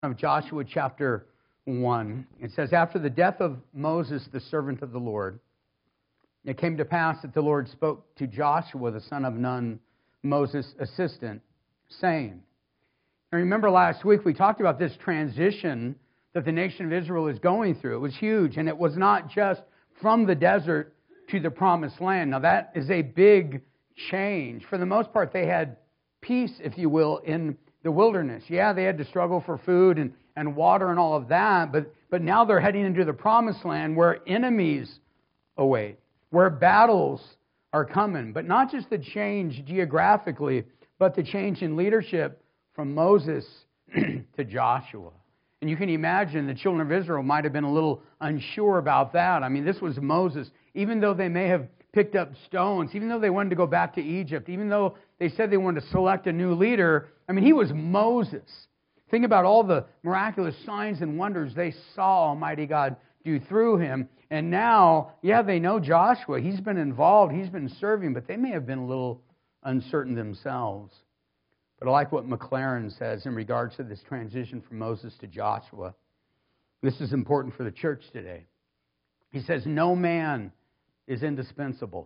of Joshua chapter 1. It says, after the death of Moses, the servant of the Lord, it came to pass that the Lord spoke to Joshua, the son of Nun, Moses' assistant, saying, and remember last week we talked about this transition that the nation of Israel is going through. It was huge, and it was not just from the desert to the promised land. Now that is a big change. For the most part, they had peace, if you will, in the wilderness. Yeah, they had to struggle for food and water and all of that, but now they're heading into the promised land where enemies await, where battles are coming. But not just the change geographically, but the change in leadership from Moses to Joshua. And you can imagine the children of Israel might have been a little unsure about that. I mean, this was Moses. Even though they may have picked up stones, even though they wanted to go back to Egypt, even though they said they wanted to select a new leader, I mean, he was Moses. Think about all the miraculous signs and wonders they saw Almighty God do through him. And now, yeah, they know Joshua. He's been involved. He's been serving, but they may have been a little uncertain themselves. But I like what McLaren says in regards to this transition from Moses to Joshua. This is important for the church today. He says, no man is indispensable.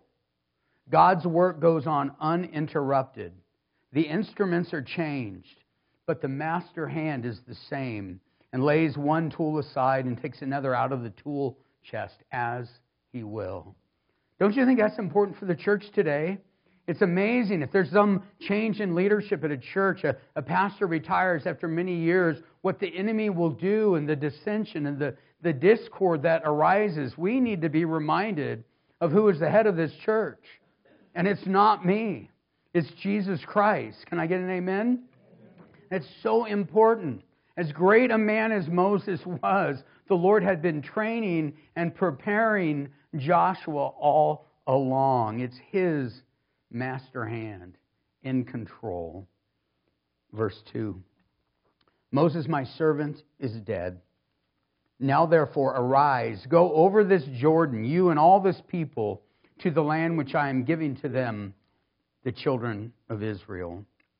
God's work goes on uninterrupted. The instruments are changed, but the master hand is the same and lays one tool aside and takes another out of the tool chest as he will. Don't you think that's important for the church today? It's amazing if there's some change in leadership at a church, a pastor retires after many years, what the enemy will do and the dissension and the discord that arises. We need to be reminded of who is the head of this church. And it's not me. It's Jesus Christ. Can I get an amen? It's so important. As great a man as Moses was, the Lord had been training and preparing Joshua all along. It's His master hand in control. Verse 2. Moses, my servant, is dead. Now therefore arise, go over this Jordan, you and all this people, to the land which I am giving to them, the children of Israel.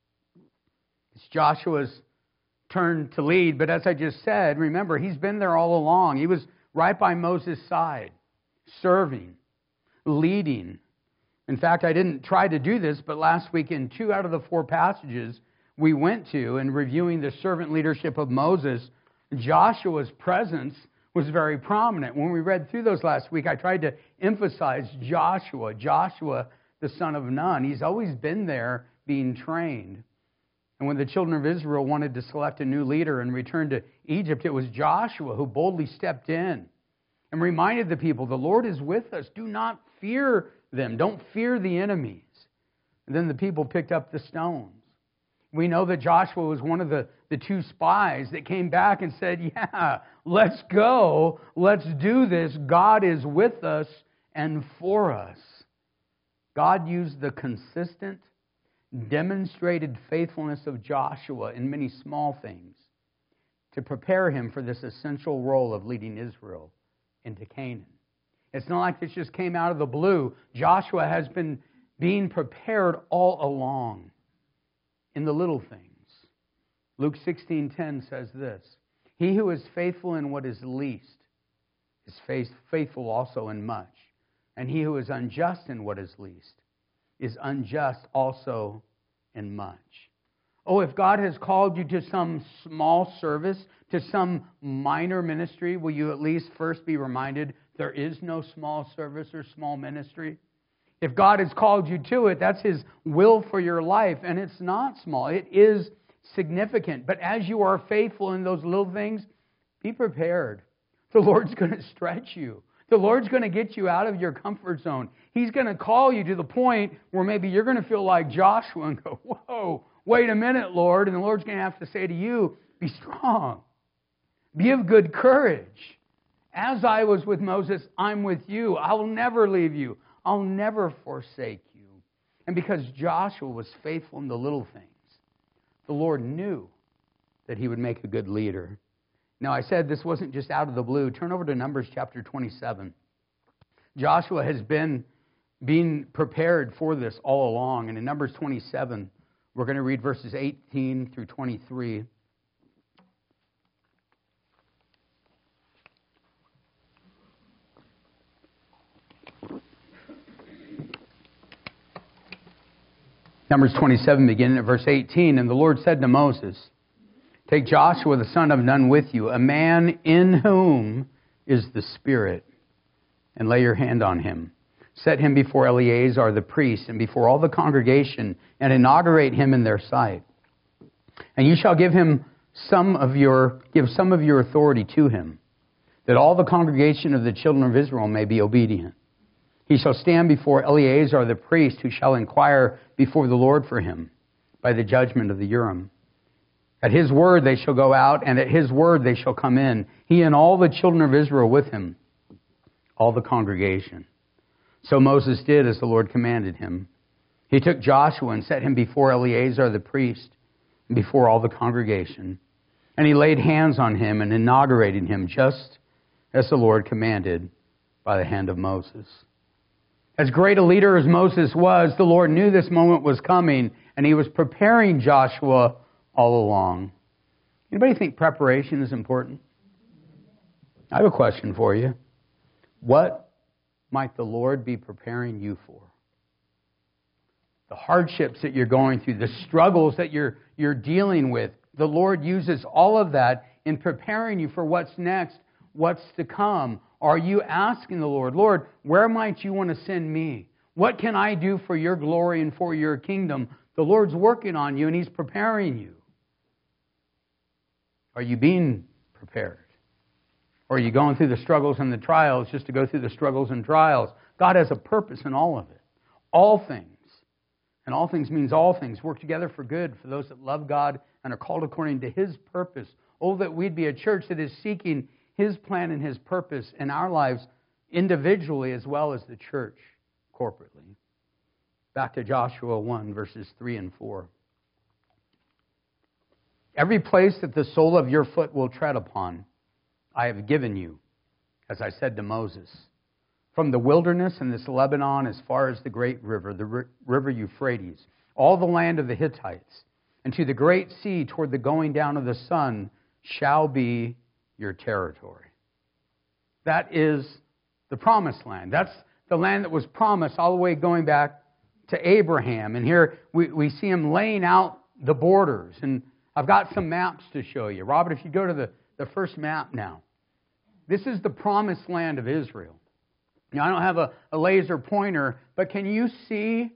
It's Joshua's turn to lead, but as I just said, remember, he's been there all along. He was right by Moses' side, serving, leading. In fact, I didn't try to do this, but last week in 2 out of the 4 passages we went to in reviewing the servant leadership of Moses, Joshua's presence was very prominent. When we read through those last week, I tried to emphasize Joshua, the son of Nun. He's always been there being trained. And when the children of Israel wanted to select a new leader and return to Egypt, it was Joshua who boldly stepped in and reminded the people, the Lord is with us. Do not fear them. Don't fear the enemies. And then the people picked up the stones. We know that Joshua was one of the 2 spies that came back and said, yeah, let's go. Let's do this. God is with us and for us. God used the consistent, demonstrated faithfulness of Joshua in many small things to prepare him for this essential role of leading Israel into Canaan. It's not like this just came out of the blue. Joshua has been being prepared all along in the little things. Luke 16:10 says this, he who is faithful in what is least is faithful also in much. And he who is unjust in what is least is unjust also in much. Oh, if God has called you to some small service, to some minor ministry, will you at least first be reminded there is no small service or small ministry? If God has called you to it, that's His will for your life, and it's not small. It is significant. But as you are faithful in those little things, be prepared. The Lord's going to stretch you. The Lord's going to get you out of your comfort zone. He's going to call you to the point where maybe you're going to feel like Joshua and go, whoa, wait a minute, Lord. And the Lord's going to have to say to you, be strong. Be of good courage. As I was with Moses, I'm with you. I will never leave you. I'll never forsake you. And because Joshua was faithful in the little things, the Lord knew that he would make a good leader. Now, I said this wasn't just out of the blue. Turn over to Numbers chapter 27. Joshua has been being prepared for this all along. And in Numbers 27, we're going to read verses 18 through 23. Numbers 27, beginning at verse 18. And the Lord said to Moses, take Joshua the son of Nun with you, a man in whom is the Spirit, and lay your hand on him. Set him before Eleazar the priest and before all the congregation, and inaugurate him in their sight. And you shall give some of your authority to him, that all the congregation of the children of Israel may be obedient. He shall stand before Eleazar the priest, who shall inquire before the Lord for him by the judgment of the Urim. At his word they shall go out, and at his word they shall come in, he and all the children of Israel with him, all the congregation. So Moses did as the Lord commanded him. He took Joshua and set him before Eleazar the priest, and before all the congregation. And he laid hands on him and inaugurated him, just as the Lord commanded by the hand of Moses. As great a leader as Moses was, the Lord knew this moment was coming, and he was preparing Joshua all along. Anybody think preparation is important? I have a question for you. What might the Lord be preparing you for? The hardships that you're going through, the struggles that you're dealing with, the Lord uses all of that in preparing you for what's next, what's to come. Are you asking the Lord, Lord, where might you want to send me? What can I do for your glory and for your kingdom? The Lord's working on you and he's preparing you. Are you being prepared? Or are you going through the struggles and the trials just to go through the struggles and trials? God has a purpose in all of it. All things. And all things means all things work together for good for those that love God and are called according to his purpose. Oh, that we'd be a church that is seeking his plan and his purpose in our lives individually as well as the church corporately. Back to Joshua 1, verses 3 and 4. Every place that the sole of your foot will tread upon, I have given you, as I said to Moses, from the wilderness and this Lebanon as far as the great river, the river Euphrates, all the land of the Hittites, and to the great sea toward the going down of the sun shall be your territory. That is the promised land. That's the land that was promised all the way going back to Abraham. And here we see him laying out the borders. And I've got some maps to show you. Robert, if you go to the first map now. This is the promised land of Israel. Now, I don't have a laser pointer, but can you see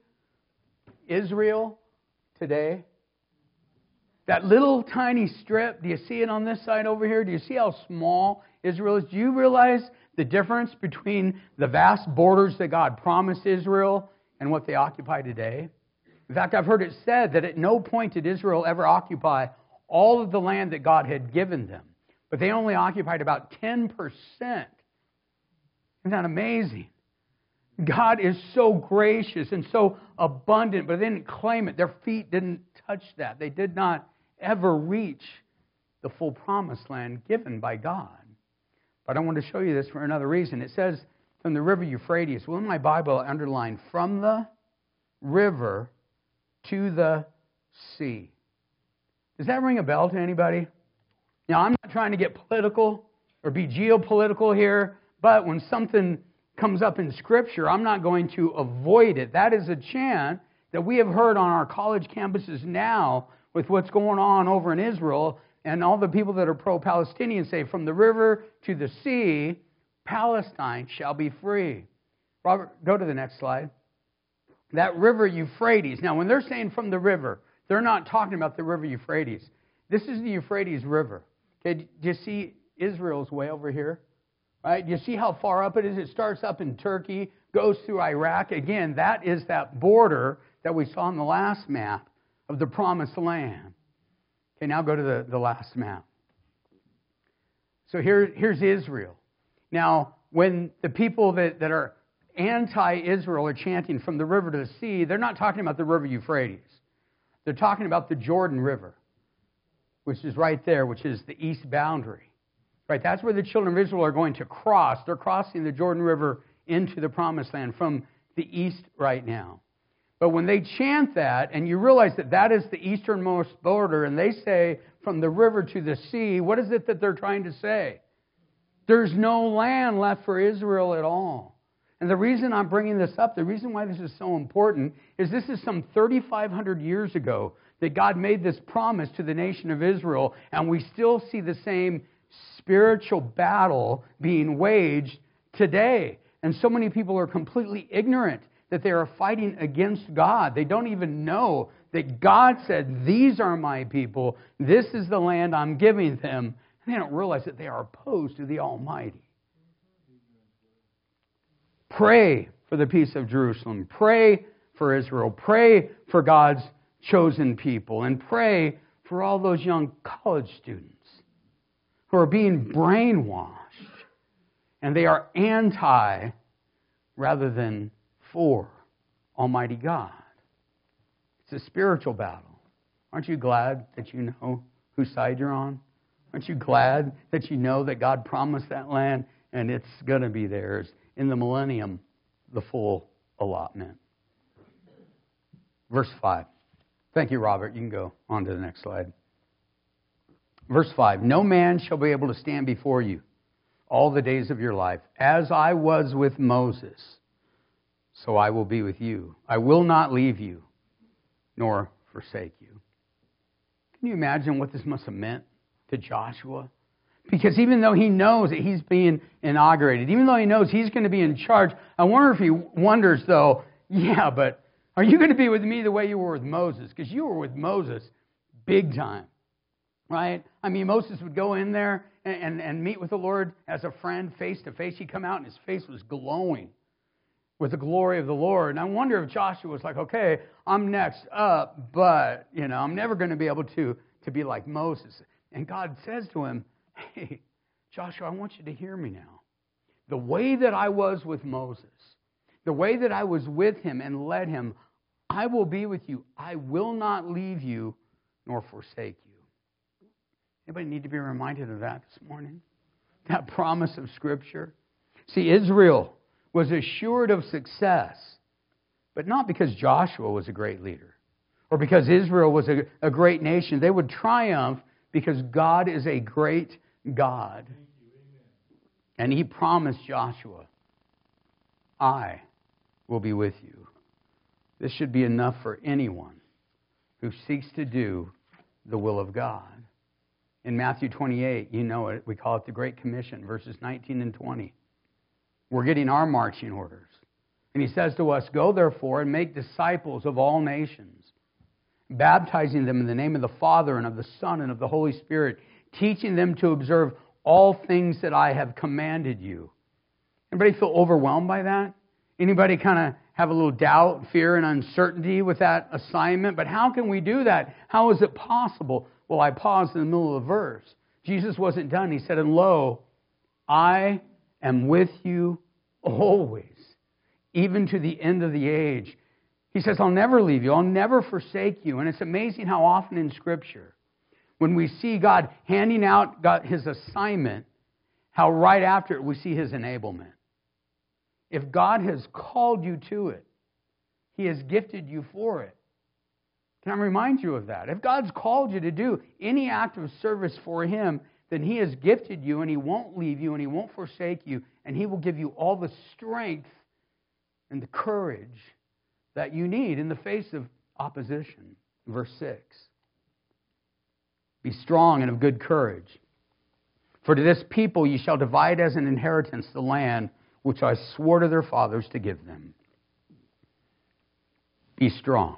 Israel today? That little tiny strip, do you see it on this side over here? Do you see how small Israel is? Do you realize the difference between the vast borders that God promised Israel and what they occupy today? In fact, I've heard it said that at no point did Israel ever occupy all of the land that God had given them. But they only occupied about 10%. Isn't that amazing? God is so gracious and so abundant, but they didn't claim it. Their feet didn't touch that. They did not ever reach the full promised land given by God. But I want to show you this for another reason. It says from the river Euphrates. Well, in my Bible, I underlined from the river to the sea. Does that ring a bell to anybody? Now, I'm not trying to get political or be geopolitical here, but when something comes up in Scripture, I'm not going to avoid it. That is a chant that we have heard on our college campuses now with what's going on over in Israel, and all the people that are pro-Palestinian say, from the river to the sea, Palestine shall be free. Robert, go to the next slide. That river Euphrates. Now, when they're saying from the river, they're not talking about the river Euphrates. This is the Euphrates River. Okay, do you see Israel's way over here? Right? Do you see how far up it is? It starts up in Turkey, goes through Iraq. Again, that is that border that we saw in the last map of the promised land. Okay, now go to the last map. So here's Israel. Now, when the people that are anti-Israel are chanting from the river to the sea, they're not talking about the river Euphrates. They're talking about the Jordan River, which is right there, which is the east boundary. Right, that's where the children of Israel are going to cross. They're crossing the Jordan River into the promised land from the east right now. But when they chant that, and you realize that that is the easternmost border, and they say from the river to the sea, what is it that they're trying to say? There's no land left for Israel at all. And the reason I'm bringing this up, the reason why this is so important, is this is some 3,500 years ago that God made this promise to the nation of Israel, and we still see the same spiritual battle being waged today. And so many people are completely ignorant that they are fighting against God. They don't even know that God said, these are my people, this is the land I'm giving them. And they don't realize that they are opposed to the Almighty. Pray for the peace of Jerusalem. Pray for Israel. Pray for God's chosen people. And pray for all those young college students who are being brainwashed. And they are anti rather than for Almighty God. It's a spiritual battle. Aren't you glad that you know whose side you're on? Aren't you glad that you know that God promised that land and it's going to be theirs in the millennium, the full allotment? Verse 5. Thank you, Robert. You can go on to the next slide. Verse 5. No man shall be able to stand before you all the days of your life. As I was with Moses, so I will be with you. I will not leave you, nor forsake you. Can you imagine what this must have meant to Joshua? Because even though he knows that he's being inaugurated, even though he knows he's going to be in charge, I wonder if he wonders, though, yeah, but are you going to be with me the way you were with Moses? Because you were with Moses big time, right? I mean, Moses would go in there and meet with the Lord as a friend face to face. He'd come out and his face was glowing with the glory of the Lord. And I wonder if Joshua was like, okay, I'm next up, but, I'm never going to be able to be like Moses. And God says to him, hey, Joshua, I want you to hear me now. The way that I was with Moses, the way that I was with him and led him, I will be with you. I will not leave you nor forsake you. Anybody need to be reminded of that this morning? That promise of Scripture? See, Israel was assured of success, but not because Joshua was a great leader or because Israel was a great nation. They would triumph because God is a great God. And he promised Joshua, I will be with you. This should be enough for anyone who seeks to do the will of God. In Matthew 28, you know it, we call it the Great Commission, verses 19 and 20. We're getting our marching orders. And he says to us, go therefore and make disciples of all nations, baptizing them in the name of the Father and of the Son and of the Holy Spirit, teaching them to observe all things that I have commanded you. Anybody feel overwhelmed by that? Anybody kind of have a little doubt, fear, and uncertainty with that assignment? But how can we do that? How is it possible? Well, I paused in the middle of the verse. Jesus wasn't done. He said, and lo, I am with you always, even to the end of the age. He says, I'll never leave you. I'll never forsake you. And it's amazing how often in Scripture, when we see God handing out his assignment, how right after it we see his enablement. If God has called you to it, he has gifted you for it. Can I remind you of that? If God's called you to do any act of service for him, then he has gifted you and he won't leave you and he won't forsake you, and he will give you all the strength and the courage that you need in the face of opposition. Verse 6. Be strong and of good courage. For to this people ye shall divide as an inheritance the land which I swore to their fathers to give them. Be strong.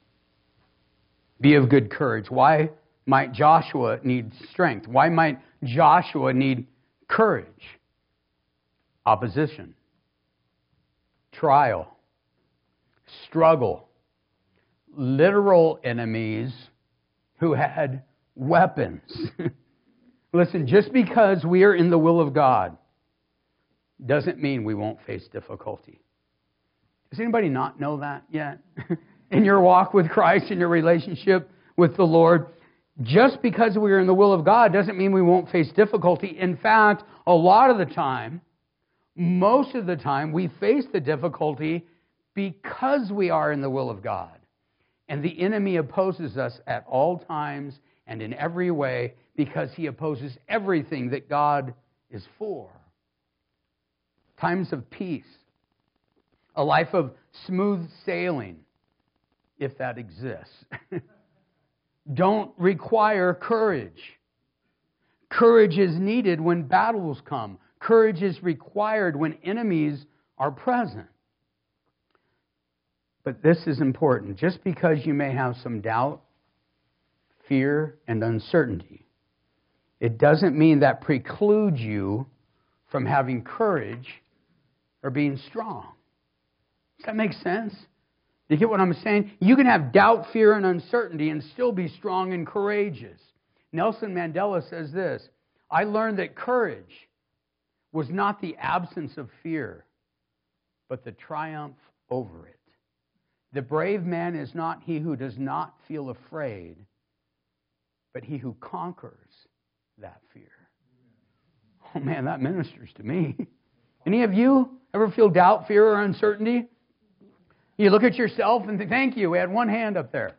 Be of good courage. Why might Joshua need strength? Why might Joshua need courage? Opposition, trial, struggle, literal enemies who had weapons. Listen, just because we are in the will of God doesn't mean we won't face difficulty. Does anybody not know that yet? In your walk with Christ, in your relationship with the Lord, just because we are in the will of God doesn't mean we won't face difficulty. In fact, a lot of the time, most of the time, we face the difficulty because we are in the will of God. And the enemy opposes us at all times and in every way because he opposes everything that God is for. Times of peace a life of smooth sailing, if that exists, don't require courage. Courage is needed when battles come. Courage is required when enemies are present. But this is important. Just because you may have some doubt, fear, and uncertainty, it doesn't mean that precludes you from having courage or being strong. Does that make sense? Do you get what I'm saying? You can have doubt, fear, and uncertainty and still be strong and courageous. Nelson Mandela says this, I learned that courage was not the absence of fear, but the triumph over it. The brave man is not he who does not feel afraid, but he who conquers that fear. Oh man, that ministers to me. Any of you ever feel doubt, fear, or uncertainty? You look at yourself and think, thank you, we had one hand up there.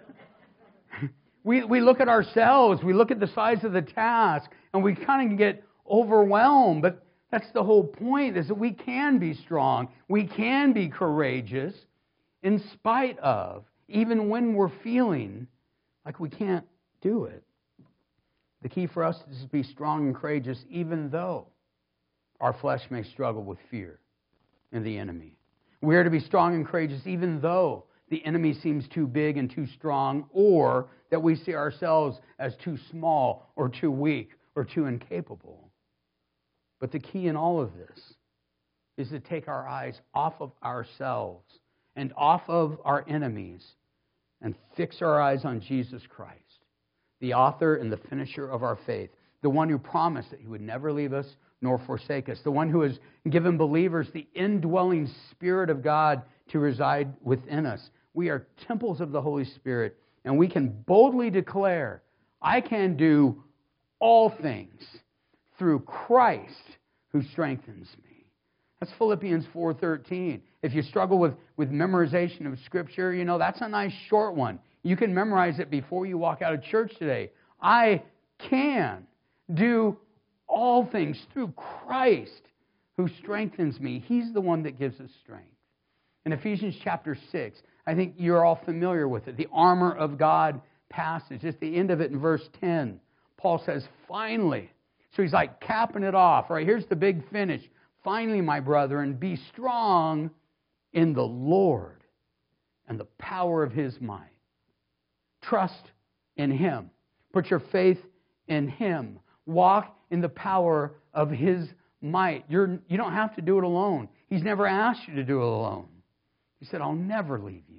We look at ourselves, we look at the size of the task, and we kind of get overwhelmed. But that's the whole point, is that we can be strong, we can be courageous, in spite of, even when we're feeling like we can't do it. The key for us is to be strong and courageous, even though our flesh may struggle with fear and the enemy. We are to be strong and courageous, even though the enemy seems too big and too strong, or that we see ourselves as too small or too weak or too incapable. But the key in all of this is to take our eyes off of ourselves and off of our enemies and fix our eyes on Jesus Christ, the author and the finisher of our faith, the one who promised that He would never leave us nor forsake us, the one who has given believers the indwelling Spirit of God to reside within us. We are temples of the Holy Spirit, and we can boldly declare, I can do all things through Christ who strengthens me. That's Philippians 4:13. If you struggle with memorization of Scripture, you know, that's a nice short one. You can memorize it before you walk out of church today. I can do all things through Christ who strengthens me. He's the one that gives us strength. In Ephesians chapter 6, I think you're all familiar with it. The armor of God passage. Just the end of it in verse 10. Paul says, finally. So he's like capping it off. All right, here's the big finish. Finally, my brethren, be strong in the Lord and the power of His might. Trust in Him. Put your faith in Him. Walk in the power of His might. You don't have to do it alone. He's never asked you to do it alone. He said, I'll never leave you.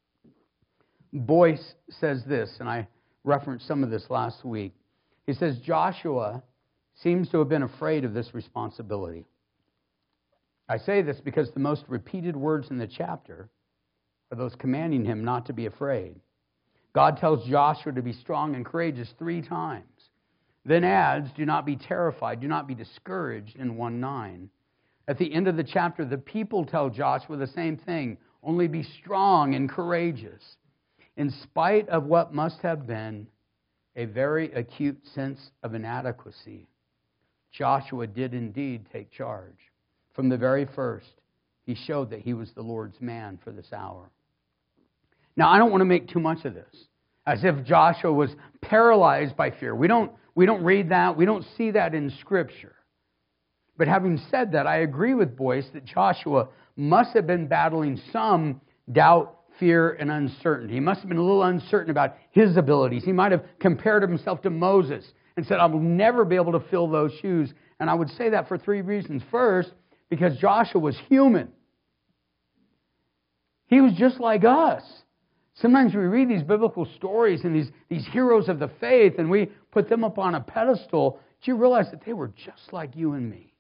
Boyce says this, and I referenced some of this last week. He says, Joshua seems to have been afraid of this responsibility. I say this because the most repeated words in the chapter are those commanding him not to be afraid. God tells Joshua to be strong and courageous 3 times. Then adds, do not be terrified, do not be discouraged in 1:9. At the end of the chapter, the people tell Joshua the same thing, only be strong and courageous. In spite of what must have been a very acute sense of inadequacy, Joshua did indeed take charge. From the very first, he showed that he was the Lord's man for this hour. Now, I don't want to make too much of this, as if Joshua was paralyzed by fear. We don't read that. We don't see that in Scripture. But having said that, I agree with Boyce that Joshua must have been battling some doubt, fear, and uncertainty. He must have been a little uncertain about his abilities. He might have compared himself to Moses and said, I will never be able to fill those shoes. And I would say that for 3 reasons. First, because Joshua was human. He was just like us. Sometimes we read these biblical stories and these heroes of the faith, and we put them up on a pedestal. Do you realize that they were just like you and me?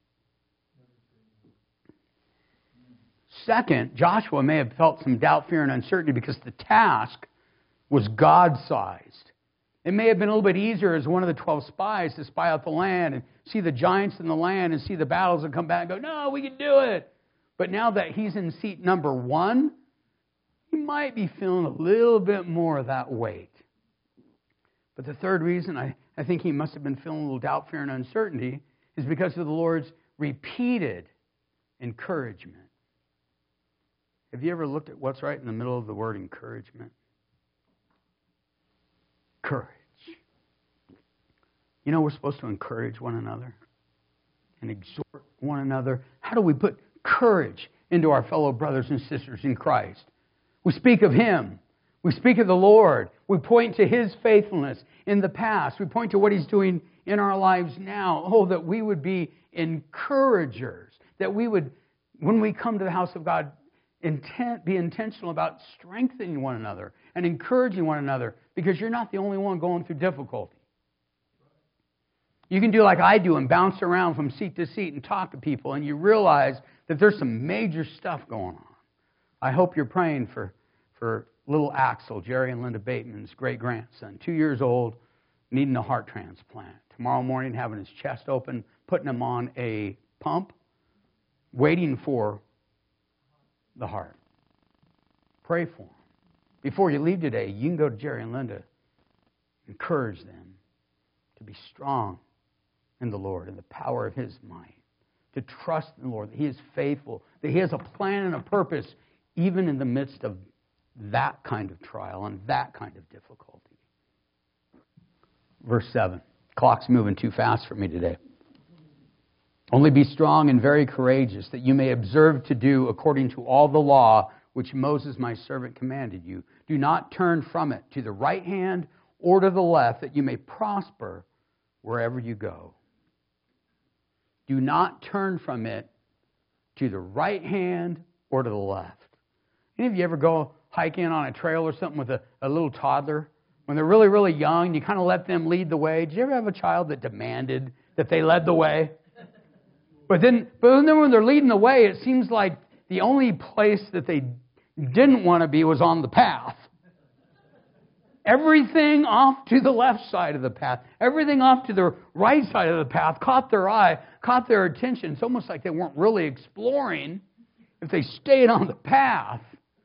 Second, Joshua may have felt some doubt, fear, and uncertainty because the task was God-sized. It may have been a little bit easier as one of the 12 spies to spy out the land and see the giants in the land and see the battles and come back and go, no, we can do it. But now that he's in seat number 1, he might be feeling a little bit more of that weight. But the third reason I think he must have been feeling a little doubt, fear, and uncertainty is because of the Lord's repeated encouragement. Have you ever looked at what's right in the middle of the word encouragement? Courage. You know, we're supposed to encourage one another and exhort one another. How do we put courage into our fellow brothers and sisters in Christ? We speak of Him. We speak of the Lord. We point to His faithfulness in the past. We point to what He's doing in our lives now. Oh, that we would be encouragers. That we would, when we come to the house of God, be intentional about strengthening one another and encouraging one another, because you're not the only one going through difficulty. You can do like I do and bounce around from seat to seat and talk to people, and you realize that there's some major stuff going on. I hope you're praying for little Axel, Jerry and Linda Bateman's great-grandson, 2 years old, needing a heart transplant. Tomorrow morning, having his chest open, putting him on a pump, waiting for the heart. Pray for him. Before you leave today, you can go to Jerry and Linda, encourage them to be strong in the Lord and the power of His might, to trust in the Lord, that He is faithful, that He has a plan and a purpose even in the midst of that kind of trial and that kind of difficulty. Verse 7. Clock's moving too fast for me today. Only be strong and very courageous, that you may observe to do according to all the law which Moses my servant commanded you. Do not turn from it to the right hand or to the left, that you may prosper wherever you go. Do not turn from it to the right hand or to the left. Any of you ever go hiking on a trail or something with a little toddler? When they're really, really young, you kind of let them lead the way. Did you ever have a child that demanded that they led the way? But then when they're leading the way, it seems like the only place that they didn't want to be was on the path. Everything off to the left side of the path, everything off to the right side of the path caught their eye, caught their attention. It's almost like they weren't really exploring if they stayed on the path.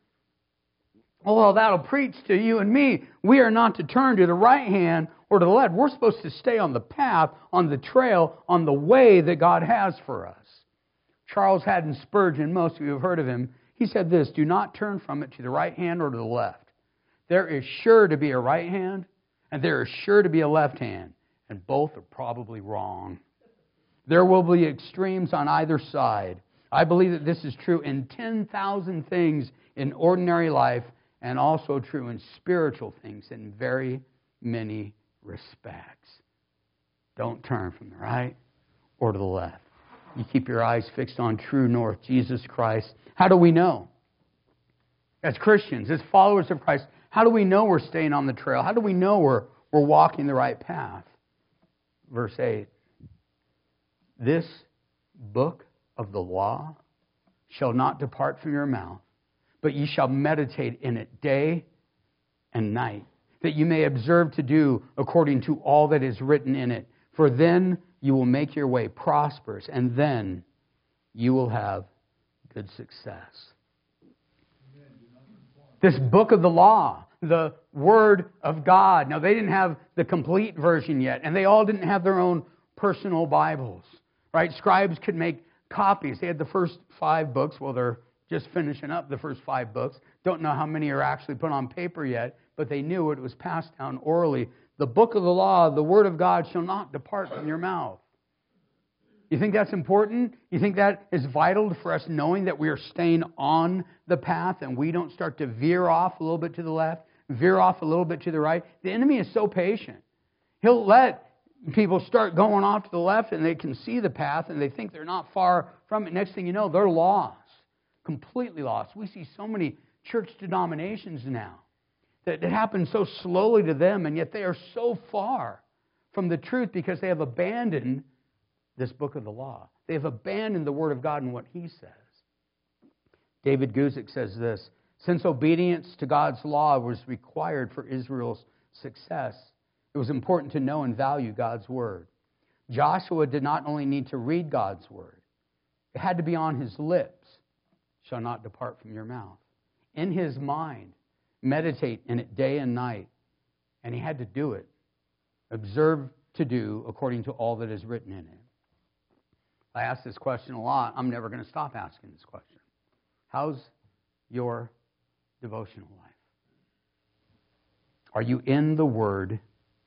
Oh, well, that'll preach to you and me. We are not to turn to the right hand or to the left. We're supposed to stay on the path, on the trail, on the way that God has for us. Charles Haddon Spurgeon, most of you have heard of him, he said this: do not turn from it to the right hand or to the left. There is sure to be a right hand, and there is sure to be a left hand, and both are probably wrong. There will be extremes on either side. I believe that this is true in 10,000 things in ordinary life, and also true in spiritual things in very many respects. Don't turn from the right or to the left. You keep your eyes fixed on true north, Jesus Christ. How do we know? As Christians, as followers of Christ, how do we know we're staying on the trail? How do we know we're walking the right path? Verse 8. This book of the law shall not depart from your mouth, but ye shall meditate in it day and night, that you may observe to do according to all that is written in it. For then you will make your way prosperous, and then you will have good success. This book of the law, the Word of God. Now, they didn't have the complete version yet, and they all didn't have their own personal Bibles, right? Scribes could make copies. They had the first 5 books. Well, they're just finishing up the first 5 books. Don't know how many are actually put on paper yet, but they knew it was passed down orally. The book of the law, the Word of God, shall not depart from your mouth. You think that's important? You think that is vital for us knowing that we are staying on the path and we don't start to veer off a little bit to the left, veer off a little bit to the right? The enemy is so patient. He'll let people start going off to the left and they can see the path and they think they're not far from it. Next thing you know, they're lost, completely lost. We see so many church denominations now that it happens so slowly to them, and yet they are so far from the truth because they have abandoned this book of the law. They have abandoned the Word of God and what He says. David Guzik says this: since obedience to God's law was required for Israel's success, it was important to know and value God's Word. Joshua did not only need to read God's Word, it had to be on his lips. Shall not depart from your mouth. In his mind, meditate in it day and night. And he had to do it. Observe to do according to all that is written in it. I ask this question a lot. I'm never going to stop asking this question. How's your devotional life? Are you in the Word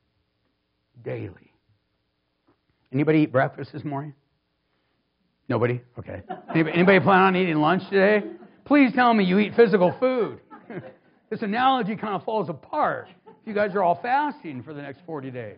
daily? Anybody eat breakfast this morning? Nobody? Okay. Anybody plan on eating lunch today? Please tell me you eat physical food. This analogy kind of falls apart if you guys are all fasting for the next 40 days.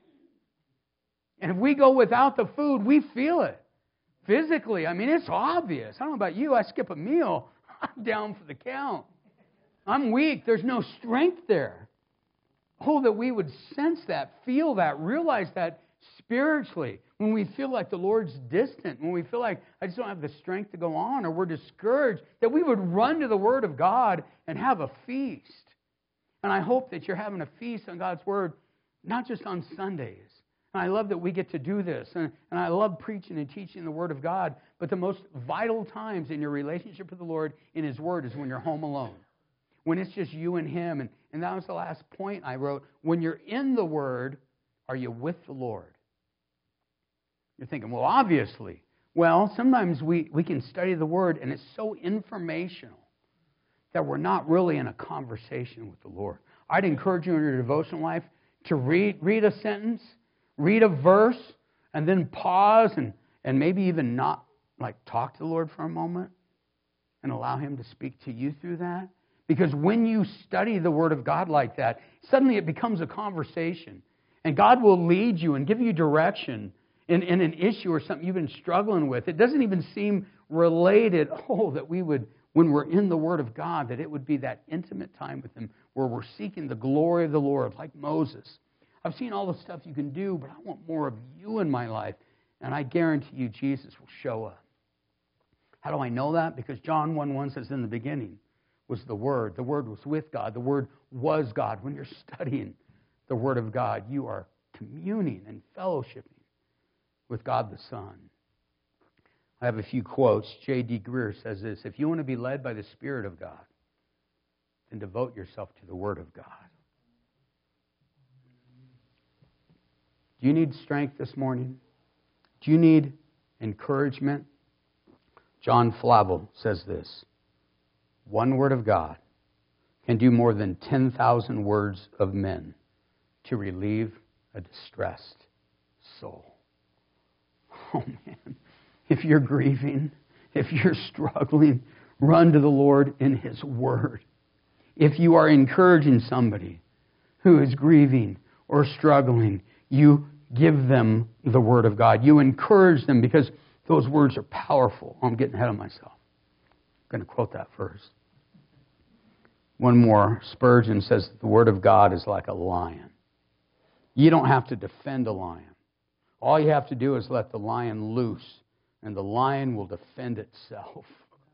And if we go without the food, we feel it. Physically, I mean, it's obvious. I don't know about you. I skip a meal, I'm down for the count. I'm weak. There's no strength there. Oh, that we would sense that, feel that, realize that spiritually. When we feel like the Lord's distant, when we feel like I just don't have the strength to go on, or we're discouraged, that we would run to the Word of God and have a feast. And I hope that you're having a feast on God's Word, not just on Sundays. And I love that we get to do this. And I love preaching and teaching the Word of God. But the most vital times in your relationship with the Lord in His Word is when you're home alone. When it's just you and Him. And that was the last point I wrote. When you're in the Word, are you with the Lord? You're thinking, well, obviously. Well, sometimes we can study the Word and it's so informational that we're not really in a conversation with the Lord. I'd encourage you in your devotional life to read a sentence, read a verse, and then pause and maybe even not talk to the Lord for a moment and allow Him to speak to you through that. Because when you study the Word of God like that, suddenly it becomes a conversation. And God will lead you and give you direction in an issue or something you've been struggling with. It doesn't even seem related. That we would, when we're in the Word of God, that it would be that intimate time with Him where we're seeking the glory of the Lord, like Moses. I've seen all the stuff you can do, but I want more of you in my life. And I guarantee you Jesus will show up. How do I know that? Because John 1:1 says, in the beginning was the Word. The Word was with God. The Word was God. When you're studying the Word of God, you are communing and fellowshipping with God the Son. I have a few quotes. J.D. Greer says this: if you want to be led by the Spirit of God, then devote yourself to the Word of God. Do you need strength this morning? Do you need encouragement? John Flavel says this: one word of God can do more than 10,000 words of men to relieve a distressed soul. Oh man, if you're grieving, if you're struggling, run to the Lord in His Word. If you are encouraging somebody who is grieving or struggling, you give them the Word of God. You encourage them because those words are powerful. I'm getting ahead of myself. I'm going to quote that first. One more. Spurgeon says the Word of God is like a lion. You don't have to defend a lion. All you have to do is let the lion loose, and the lion will defend itself.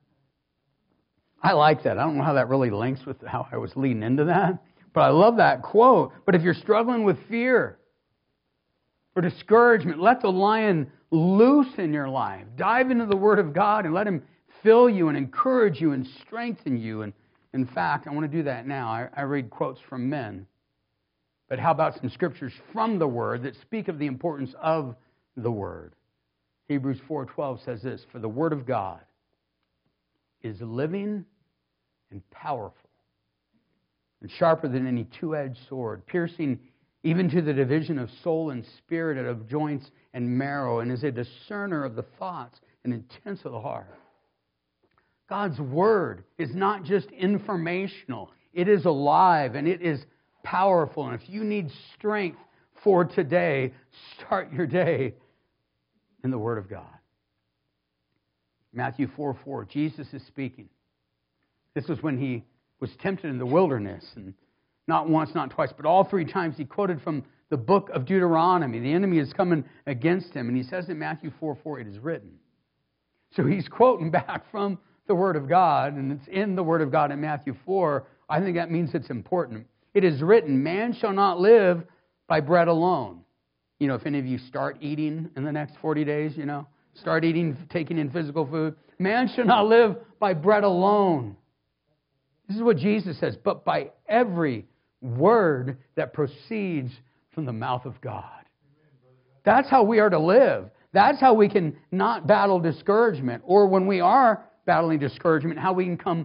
I like that. I don't know how that really links with how I was leading into that, but I love that quote. But if you're struggling with fear or discouragement, let the lion loose in your life. Dive into the Word of God and let Him fill you and encourage you and strengthen you. And in fact, I want to do that now. I read quotes from men. But how about some scriptures from the Word that speak of the importance of the Word? Hebrews 4:12 says this: for the Word of God is living and powerful and sharper than any two-edged sword, piercing even to the division of soul and spirit and of joints and marrow, and is a discerner of the thoughts and intents of the heart. God's Word is not just informational. It is alive and it is powerful. And if you need strength for today, start your day in the Word of God. Matthew 4:4, Jesus is speaking. This was when He was tempted in the wilderness, and not once, not twice, but all three times He quoted from the book of Deuteronomy. The enemy is coming against Him, and He says in Matthew 4:4, it is written. So He's quoting back from the Word of God, and it's in the Word of God in Matthew 4. I think that means it's important. It is written, man shall not live by bread alone. You know, if any of you start eating in the next 40 days, start eating, taking in physical food. Man shall not live by bread alone. This is what Jesus says, but by every word that proceeds from the mouth of God. That's how we are to live. That's how we can not battle discouragement, or when we are battling discouragement, how we can come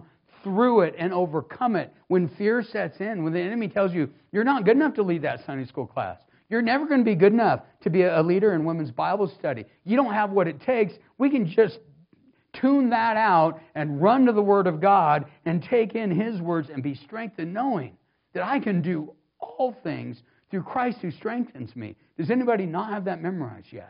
through it and overcome it. When fear sets in, when the enemy tells you, you're not good enough to lead that Sunday school class. You're never going to be good enough to be a leader in women's Bible study. You don't have what it takes. We can just tune that out and run to the Word of God and take in His words and be strengthened knowing that I can do all things through Christ who strengthens me. Does anybody not have that memorized yet?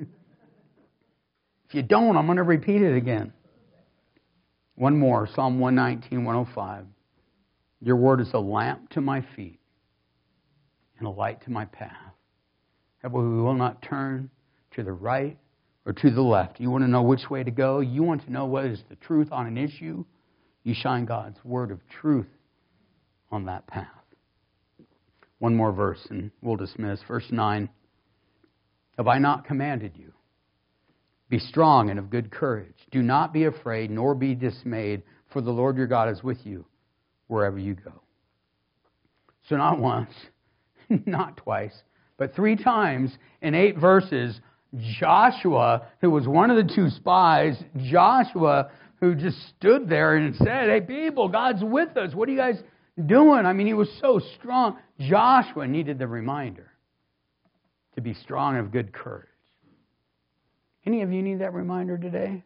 If you don't, I'm going to repeat it again. One more, Psalm 119, 105. Your word is a lamp to my feet and a light to my path. That way we will not turn to the right or to the left. You want to know which way to go? You want to know what is the truth on an issue? You shine God's word of truth on that path. One more verse and we'll dismiss. Verse 9. Have I not commanded you? Be strong and of good courage. Do not be afraid nor be dismayed, for the Lord your God is with you wherever you go. So not once, not twice, but 3 times in 8 verses, Joshua, who was one of the 2 spies, Joshua, who just stood there and said, hey people, God's with us. What are you guys doing? I mean, he was so strong. Joshua needed the reminder to be strong and of good courage. Any of you need that reminder today?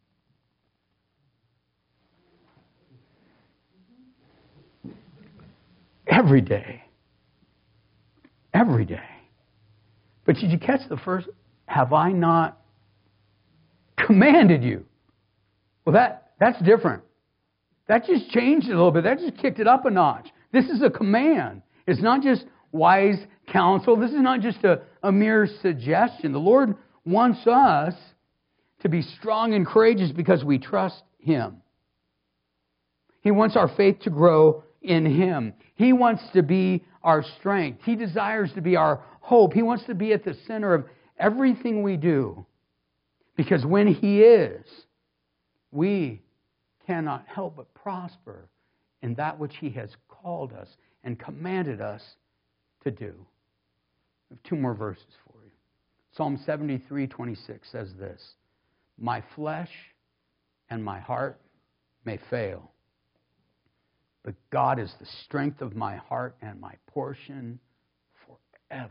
Every day. Every day. But did you catch the first? Have I not commanded you? Well, that's different. That just changed it a little bit. That just kicked it up a notch. This is a command. It's not just wise counsel. This is not just a mere suggestion. The Lord wants us to be strong and courageous because we trust Him. He wants our faith to grow in Him. He wants to be our strength. He desires to be our hope. He wants to be at the center of everything we do. Because when He is, we cannot help but prosper in that which He has called us and commanded us to do. I have 2 more verses for you. Psalm 73:26 says this, my flesh and my heart may fail, but God is the strength of my heart and my portion forever.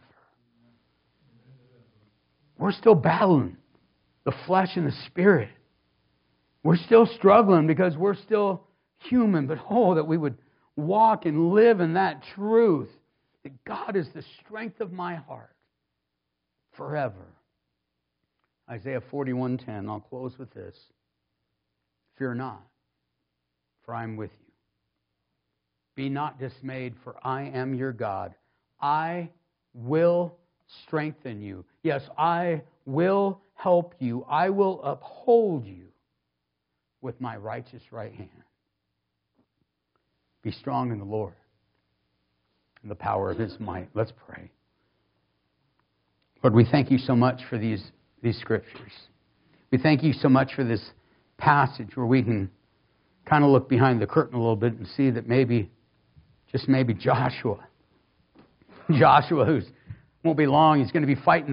We're still battling the flesh and the spirit. We're still struggling because we're still human, but that we would walk and live in that truth, that God is the strength of my heart forever. Isaiah 41:10, I'll close with this. Fear not, for I am with you. Be not dismayed, for I am your God. I will strengthen you. Yes, I will help you. I will uphold you with my righteous right hand. Be strong in the Lord and the power of His might. Let's pray. Lord, we thank you so much for these scriptures. We thank you so much for this passage where we can kind of look behind the curtain a little bit and see that maybe Joshua who's won't be long, he's going to be fighting